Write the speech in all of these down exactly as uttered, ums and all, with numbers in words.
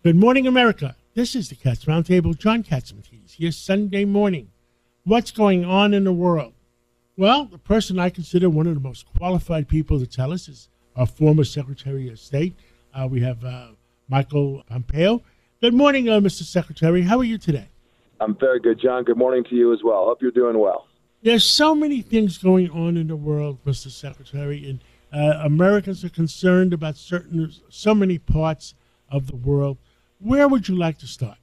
Good morning, America. This is the Cats Roundtable. John Katzenkeys here Sunday morning. What's going on in the world? Well, the person I consider one of the most qualified people to tell us is our former Secretary of State. Uh, we have uh, Michael Pompeo. Good morning, uh, Mister Secretary. How are you today? I'm very good, John. Good morning to you as well. Hope you're doing well. There's so many things going on in the world, Mister Secretary, and uh, Americans are concerned about certain, so many parts of the world. Where would you like to start?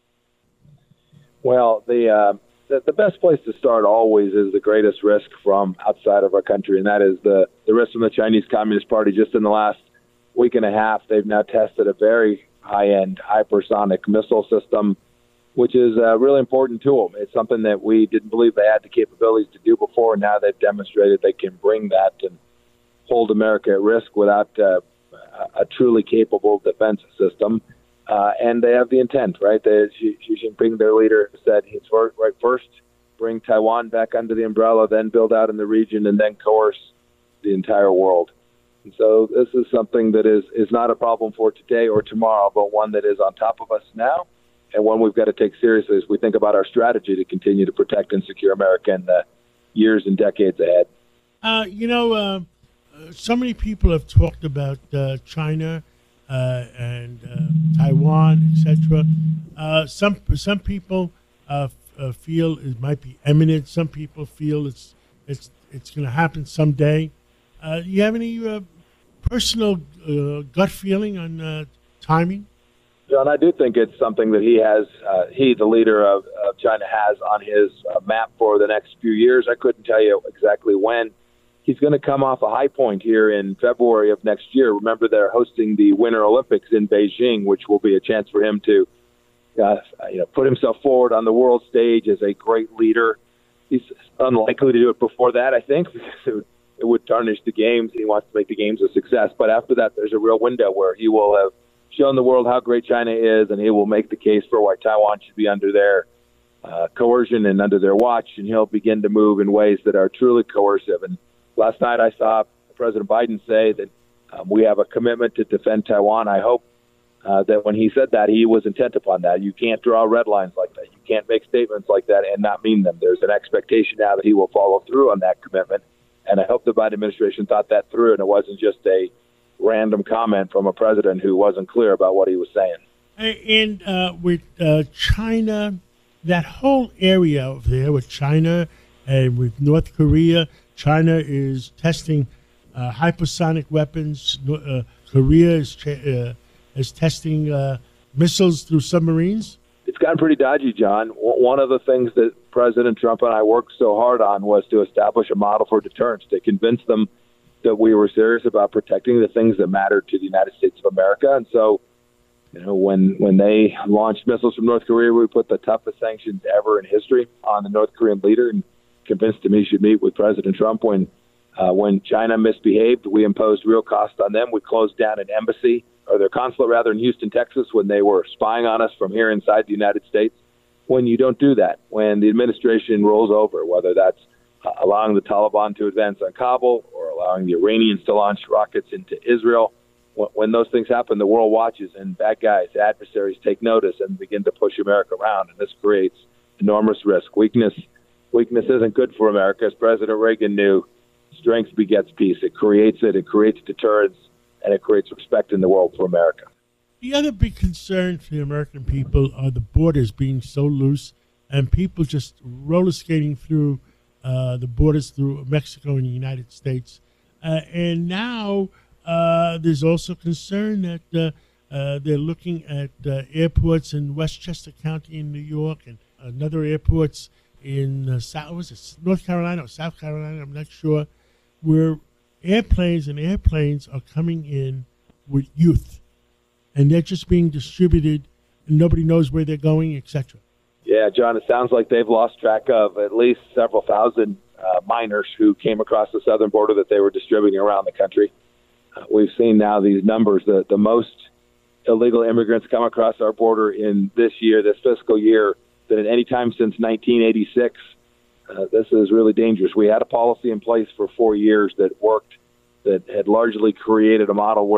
Well, the, uh, the the best place to start always is the greatest risk from outside of our country, and that is the, the risk from the Chinese Communist Party. Just in the last week and a half, they've now tested a very high-end hypersonic missile system, which is uh, really important to them. It's something that we didn't believe they had the capabilities to do before, and now they've demonstrated they can bring that and hold America at risk without uh, a truly capable defense system. Uh, and they have the intent, right? They, Xi, Xi Jinping, their leader, said he's for, right first bring Taiwan back under the umbrella, then build out in the region, and then coerce the entire world. And so this is something that is, is not a problem for today or tomorrow, but one that is on top of us now, and one we've got to take seriously as we think about our strategy to continue to protect and secure America in the years and decades ahead. Uh, you know, uh, so many people have talked about uh, China uh, and uh, Taiwan, et cetera. Uh, some some people uh, f- uh, feel it might be imminent. Some people feel it's it's it's going to happen someday. Uh, do you have any uh, personal uh, gut feeling on uh, timing? John, I do think it's something that he has, uh, he, the leader of, of China, has on his uh, map for the next few years. I couldn't tell you exactly when. He's going to come off a high point here in February of next year. Remember, they're hosting the Winter Olympics in Beijing, which will be a chance for him to uh, you know, put himself forward on the world stage as a great leader. He's unlikely to do it before that, I think, because it would, it would tarnish the games. He wants to make the games a success. But after that, there's a real window where he will have shown the world how great China is, and he will make the case for why Taiwan should be under their uh, coercion and under their watch, and he'll begin to move in ways that are truly coercive. And last night I saw President Biden say that um, we have a commitment to defend Taiwan. I hope uh, that when he said that, he was intent upon that. You can't draw red lines like that. You can't make statements like that and not mean them. There's an expectation now that he will follow through on that commitment, and I hope the Biden administration thought that through, and it wasn't just a random comment from a president who wasn't clear about what he was saying. And uh, with uh, China, that whole area over there with China and with North Korea, China is testing uh, hypersonic weapons. Uh, Korea is uh, is testing uh, missiles through submarines. It's gotten pretty dodgy, John. One of the things that President Trump and I worked so hard on was to establish a model for deterrence, to convince them that we were serious about protecting the things that matter to the United States of America. And so, you know, when when they launched missiles from North Korea, we put the toughest sanctions ever in history on the North Korean leader and convinced him he should meet with President Trump. When uh, when China misbehaved, we imposed real cost on them. We closed down an embassy, or their consulate rather, in Houston, Texas, when they were spying on us from here inside the United States. When you don't do that, when the administration rolls over, whether that's uh, allowing the Taliban to advance on Kabul or allowing the Iranians to launch rockets into Israel, when, when those things happen, the world watches, and bad guys, adversaries take notice and begin to push America around, and this creates enormous risk. Weakness Weakness isn't good for America. As President Reagan knew, strength begets peace. It creates it, it creates deterrence, and it creates respect in the world for America. The other big concern for the American people are the borders being so loose and people just roller skating through uh, the borders through Mexico and the United States. Uh, and now uh, there's also concern that uh, uh, they're looking at uh, airports in Westchester County in New York and another airports in uh, South, was it North Carolina or South Carolina, I'm not sure, where airplanes and airplanes are coming in with youth, and they're just being distributed, and nobody knows where they're going, et cetera. Yeah, John, it sounds like they've lost track of at least several thousand uh, minors who came across the southern border that they were distributing around the country. Uh, we've seen now these numbers, the, the most illegal immigrants come across our border in this year, this fiscal year, than at any time since nineteen eighty-six. Uh, this is really dangerous. We had a policy in place for four years that worked, that had largely created a model where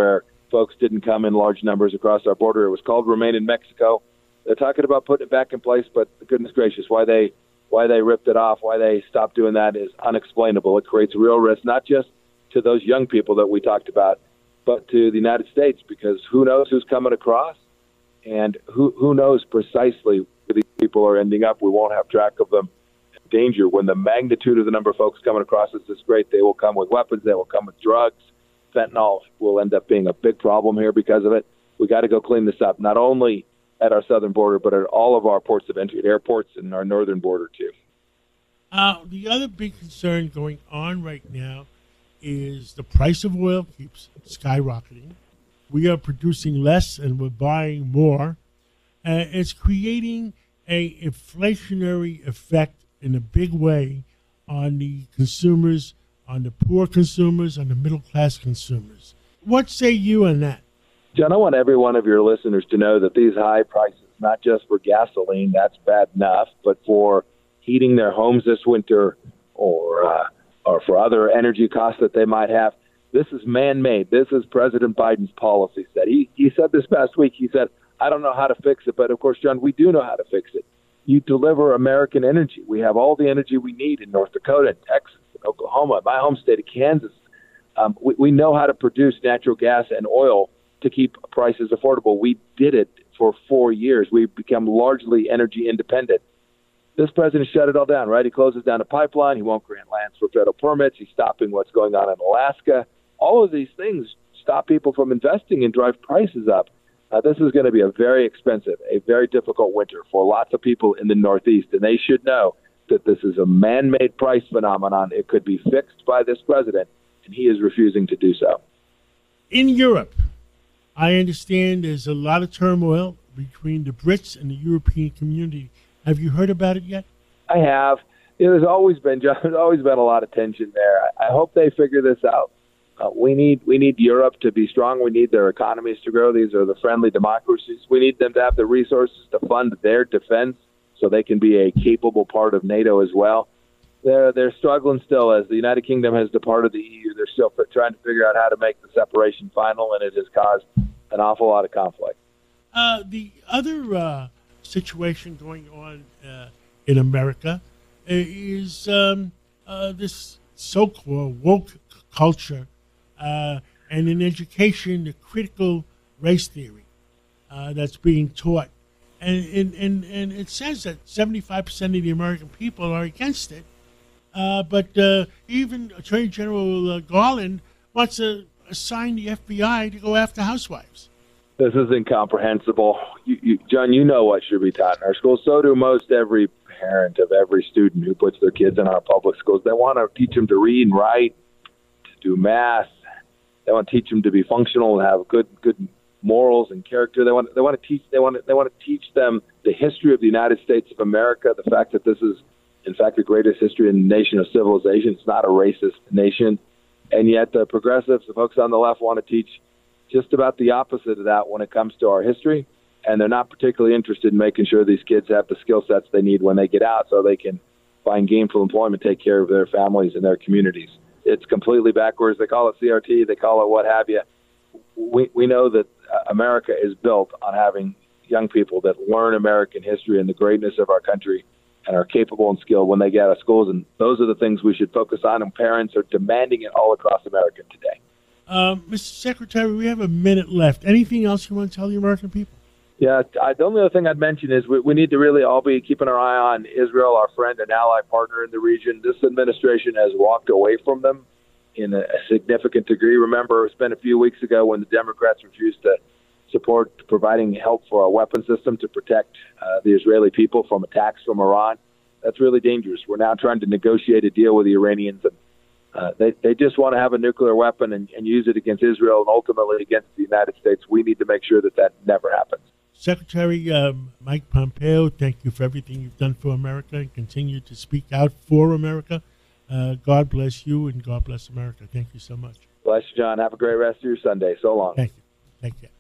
folks didn't come in large numbers across our border. It was called Remain in Mexico. They're talking about putting it back in place, but goodness gracious, why they why they ripped it off, why they stopped doing that is unexplainable. It creates real risk, not just to those young people that we talked about, but to the United States, because who knows who's coming across, and who who knows precisely where these people are ending up. We won't have track of them. Danger when the magnitude of the number of folks coming across is this great. They will come with weapons. They will come with drugs. Fentanyl will end up being a big problem here because of it. We got to go clean this up, not only at our southern border, but at all of our ports of entry, at airports, and our northern border too. Uh, the other big concern going on right now is the price of oil keeps skyrocketing. We are producing less and we're buying more. Uh, it's creating a inflationary effect in a big way on the consumers, on the poor consumers, on the middle-class consumers. What say you on that? John, I want every one of your listeners to know that these high prices, not just for gasoline, that's bad enough, but for heating their homes this winter or uh, or for other energy costs that they might have, this is man-made. This is President Biden's policy set. He, he said this past week, he said, I don't know how to fix it, but of course, John, we do know how to fix it. You deliver American energy. We have all the energy we need in North Dakota, and Texas, and Oklahoma, my home state of Kansas. Um, we, we know how to produce natural gas and oil to keep prices affordable. We did it for four years. We've become largely energy independent. This president shut it all down, right? He closes down a pipeline. He won't grant lands for federal permits. He's stopping what's going on in Alaska. All of these things stop people from investing and drive prices up. Uh, this is going to be a very expensive, a very difficult winter for lots of people in the Northeast, and they should know that this is a man-made price phenomenon. It could be fixed by this president, and he is refusing to do so. In Europe, I understand there's a lot of turmoil between the Brits and the European community. Have you heard about it yet? I have. Yeah, there's always been, John, there's always been a lot of tension there. I, I hope they figure this out. Uh, we need we need Europe to be strong. We need their economies to grow. These are the friendly democracies. We need them to have the resources to fund their defense so they can be a capable part of NATO as well. They're they're struggling still as the United Kingdom has departed the E U. They're still trying to figure out how to make the separation final, and it has caused an awful lot of conflict. Uh, the other uh, situation going on uh, in America is um, uh, this so-called woke culture. Uh, and in education, the critical race theory uh, that's being taught. And, and, and, and it says that seventy-five percent of the American people are against it. Uh, but uh, even Attorney General uh, Garland wants to assign the F B I to go after housewives. This is incomprehensible. You, you, John, you know what should be taught in our schools. So do most every parent of every student who puts their kids in our public schools. They want to teach them to read and write, to do math. They want to teach them to be functional and have good good morals and character. They want they want to teach they want to, they want to teach them the history of the United States of America, the fact that this is in fact the greatest history in the nation of civilization. It's not a racist nation, and yet the progressives, the folks on the left, want to teach just about the opposite of that when it comes to our history, and they're not particularly interested in making sure these kids have the skill sets they need when they get out so they can find gainful employment, take care of their families and their communities. It's completely backwards. They call it C R T. They call it what have you. We we know that America is built on having young people that learn American history and the greatness of our country and are capable and skilled when they get out of schools. And those are the things we should focus on, and parents are demanding it all across America today. Um, Mister Secretary, we have a minute left. Anything else you want to tell the American people? Yeah, I, the only other thing I'd mention is we, we need to really all be keeping our eye on Israel, our friend and ally partner in the region. This administration has walked away from them in a, a significant degree. Remember, it's been a few weeks ago when the Democrats refused to support providing help for a weapon system to protect uh, the Israeli people from attacks from Iran. That's really dangerous. We're now trying to negotiate a deal with the Iranians, and uh, they, they just want to have a nuclear weapon and, and use it against Israel and ultimately against the United States. We need to make sure that that never happens. Secretary um, Mike Pompeo, thank you for everything you've done for America and continue to speak out for America. Uh, God bless you and God bless America. Thank you so much. Bless you, John. Have a great rest of your Sunday. So long. Thank you. Thank you.